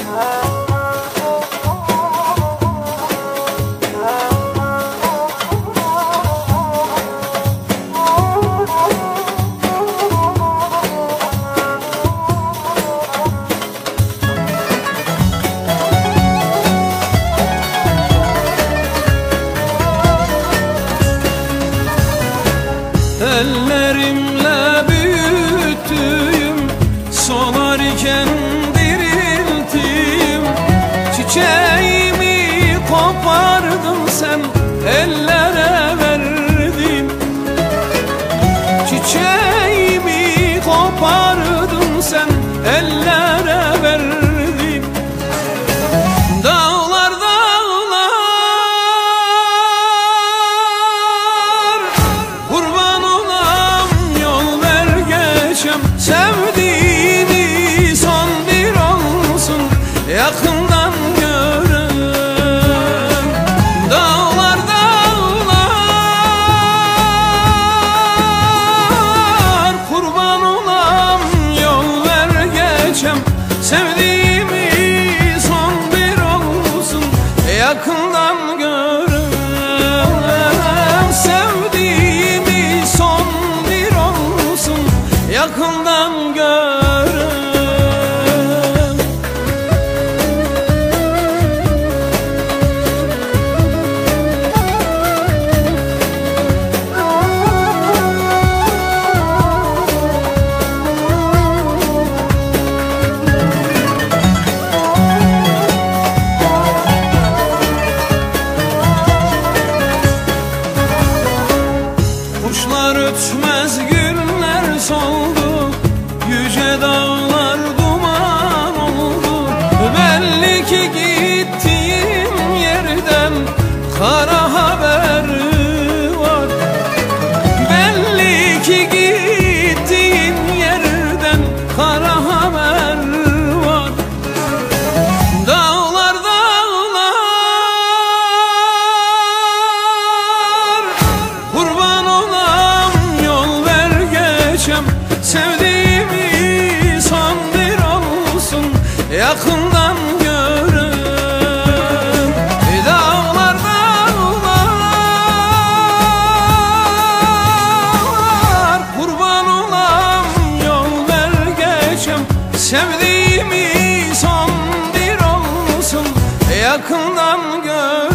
Ellerimle büyüttüğüm, solarken dirilttiğim çiçeğimi kopardın sen, ellere verdin. Çiçeğimi kopardın sen, ellere verdin. Dağlar dağlar, kurban olam yol ver geçem. Sevdiğini son bir olsun, yakından görem. Dağlar dağlar, kurban olam yol ver geçem. Sevdiğimi son bir olsun, yakından görem. Sevdiğimi son bir olsun, yakından görem. Kuşlar ötmez, günler soldu, yüce dağlar duman oldu. Belli ki gittiğim yerden kara haber var. Belli ki gittiğim yerden kara haber var. Dağlar dağlar, kurban olam yol ver geçem. Sevdiğimi son bir olsun, yakından görem. Dağlar dağlar, kurban olam yol ver geçem. Sevdiğimi son bir olsun, yakından görem.